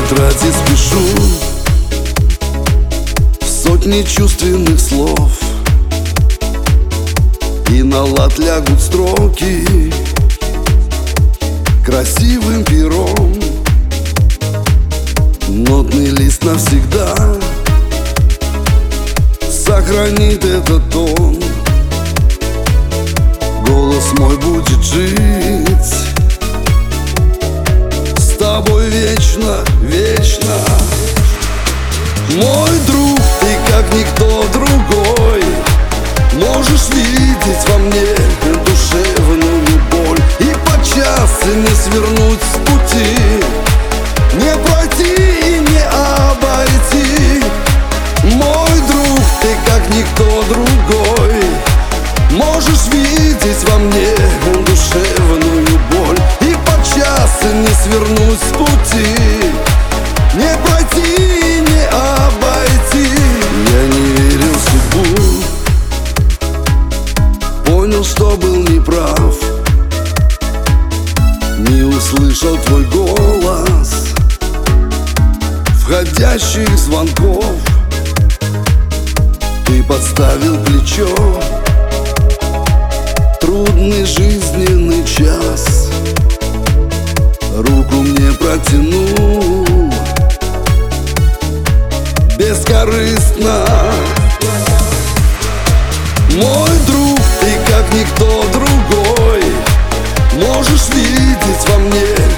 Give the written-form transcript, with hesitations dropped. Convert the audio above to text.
тетради спешу сотни чувственных слов, и на лад лягут строки красивым пером. Нотный лист навсегда сохранит этот тон. Голос мой будет жить с тобой вечно, вечно. Мой друг, ты как никто другой, можешь видеть во мне душевную боль и подчас не свернуть с пути, не пройти и не обойти. Мой друг, ты как никто другой, можешь видеть во мне душевную боль и подчас не свернуть с пути, не пройти и не обойти. Я не верил в судьбу, понял, что был неправ, не услышал твой голос входящих звонков. Ты подставил плечо, трудный жизненный час, руку мне протянул бескорыстно. Мой друг, ты как никто другой, можешь видеть во мне